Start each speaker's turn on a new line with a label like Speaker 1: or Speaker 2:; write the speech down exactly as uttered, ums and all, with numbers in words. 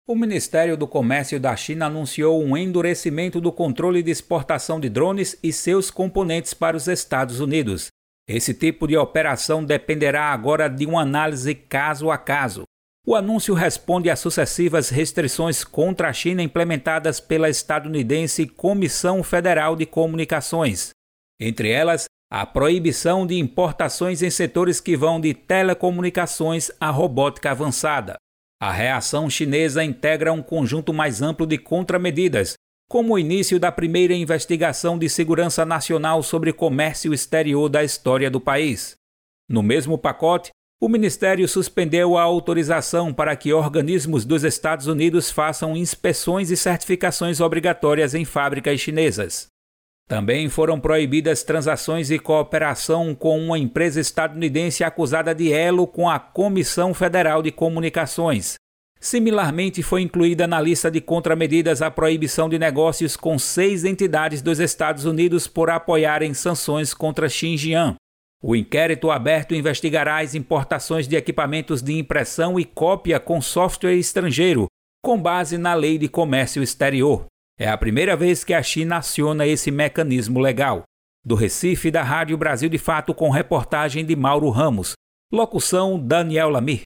Speaker 1: O Ministério do Comércio da China anunciou um endurecimento do controle de exportação de drones e seus componentes para os Estados Unidos. Esse tipo de operação dependerá agora de uma análise caso a caso. O anúncio responde às sucessivas restrições contra a China implementadas pela estadunidense Comissão Federal de Comunicações. Entre elas, a proibição de importações em setores que vão de telecomunicações à robótica avançada. A reação chinesa integra um conjunto mais amplo de contramedidas, como o início da primeira investigação de segurança nacional sobre comércio exterior da história do país. No mesmo pacote, o Ministério suspendeu a autorização para que organismos dos Estados Unidos façam inspeções e certificações obrigatórias em fábricas chinesas. Também foram proibidas transações e cooperação com uma empresa estadunidense acusada de elo com a Comissão Federal de Comunicações. Similarmente, foi incluída na lista de contramedidas a proibição de negócios com seis entidades dos Estados Unidos por apoiarem sanções contra Xinjiang. O inquérito aberto investigará as importações de equipamentos de impressão e cópia com software estrangeiro, com base na Lei de Comércio Exterior. É a primeira vez que a China aciona esse mecanismo legal. Do Recife, da Rádio Brasil de Fato, com reportagem de Mauro Ramos. Locução: Daniel Lamir.